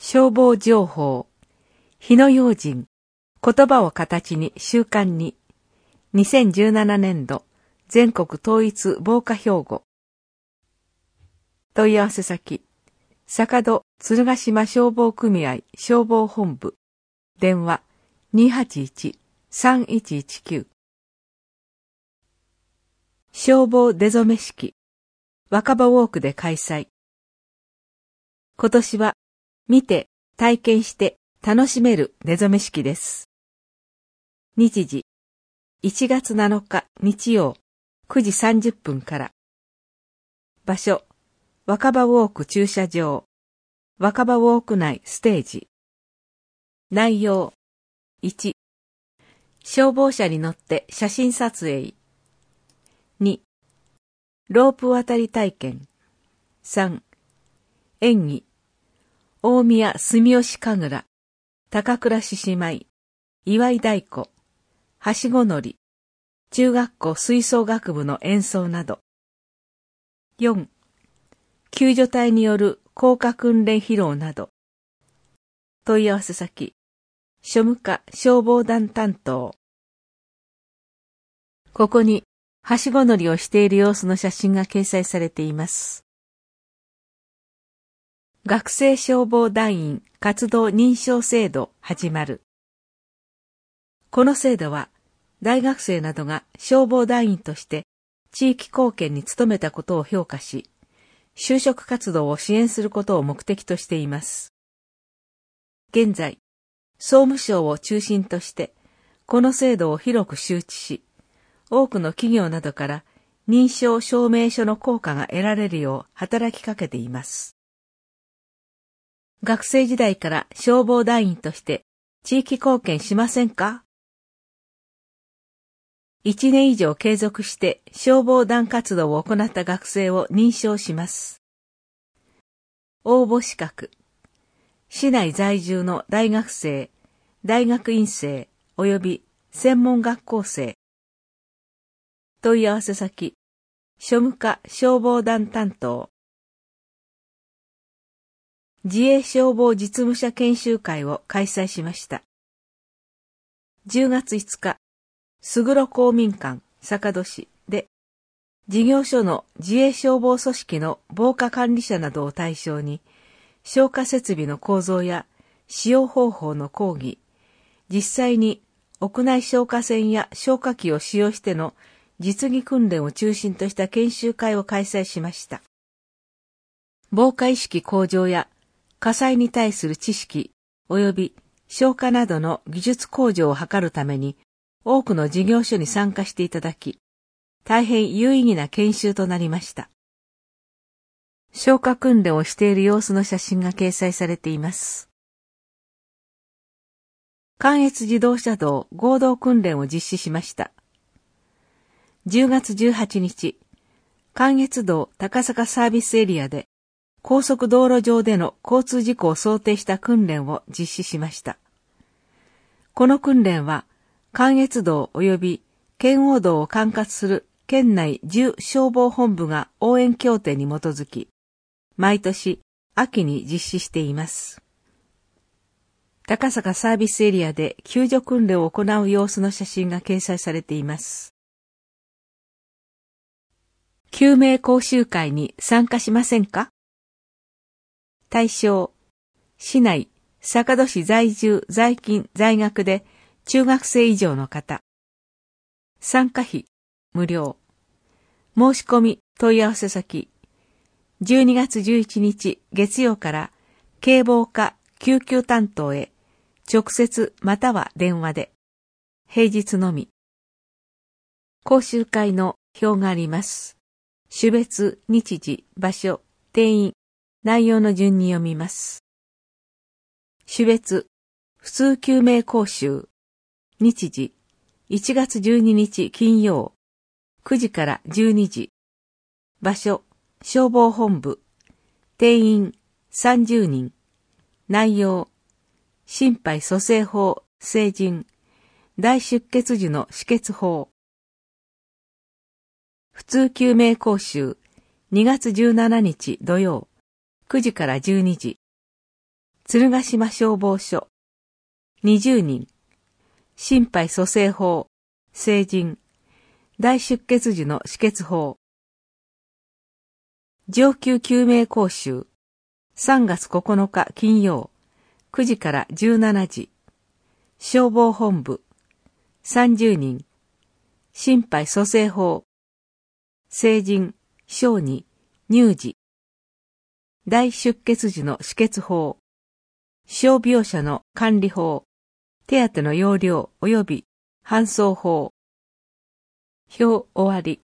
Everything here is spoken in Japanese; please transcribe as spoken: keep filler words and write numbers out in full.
消防情報、火の用心、言葉を形に習慣に、にせんじゅうななねんど全国統一防火標語。問い合わせ先、坂戸鶴ヶ島消防組合消防本部、電話 にーはちいち さんいちいちきゅう。消防出初め式、若葉ウォークで開催。今年は、見て、体験して楽しめる出初め式です。日時、いちがつなのか日曜くじさんじゅっぷんから。場所、若葉ウォーク駐車場、若葉ウォーク内ステージ。内容、いち、消防車に乗って写真撮影。に、ロープ渡り体験。さん、演技。大宮住吉神楽、高倉獅子舞、祝い太鼓、はしご乗り、中学校吹奏楽部の演奏など。よん、救助隊による降下訓練披露など。問い合わせ先、庶務課消防団担当。ここに、はしご乗りをしている様子の写真が掲載されています。学生消防団員活動認証制度始まる。この制度は、大学生などが消防団員として地域貢献に努めたことを評価し、就職活動を支援することを目的としています。現在、総務省を中心として、この制度を広く周知し、多くの企業などから認証証明書の効果が得られるよう働きかけています。学生時代から消防団員として地域貢献しませんか？いちねん以上継続して消防団活動を行った学生を認証します。応募資格。市内在住の大学生、大学院生及び専門学校生。問い合わせ先、庶務課消防団担当。自衛消防実務者研修会を開催しました。じゅうがついつか、すぐろ公民館坂戸市で、事業所の自衛消防組織の防火管理者などを対象に、消火設備の構造や使用方法の講義、実際に屋内消火栓や消火器を使用しての実技訓練を中心とした研修会を開催しました。防火意識向上や火災に対する知識及び消火などの技術向上を図るために多くの事業所に参加していただき、大変有意義な研修となりました。消火訓練をしている様子の写真が掲載されています。関越自動車道合同訓練を実施しました。じゅうがつじゅうはちにち、関越道高坂サービスエリアで高速道路上での交通事故を想定した訓練を実施しました。この訓練は、関越道及び圏央道を管轄する県内じゅう消防本部が応援協定に基づき、毎年秋に実施しています。高坂サービスエリアで救助訓練を行う様子の写真が掲載されています。救命講習会に参加しませんか？対象、市内、坂戸市在住、在勤、在学で中学生以上の方。参加費、無料。申し込み、問い合わせ先。じゅうにがつじゅういちにち月曜から警防課救急担当へ直接または電話で。平日のみ。講習会の表があります。種別、日時、場所、定員。内容の順に読みます。種別、普通救命講習。日時、いちがつじゅうににち金曜、くじからじゅうにじ。場所、消防本部。定員、さんじゅうにん。内容、心肺蘇生法、成人、大出血時の止血法。普通救命講習、にがつじゅうしちにち土曜、くじからじゅうにじ。 鶴ヶ島消防署にじゅうにん、心肺蘇生法、成人、大出血時の止血法。上級救命講習、さんがつここのか金曜、くじからじゅうしちじ、消防本部、さんじゅうにん、心肺蘇生法、成人、小児、乳児、大出血時の止血法、傷病者の管理法、手当の要領及び搬送法。表終わり。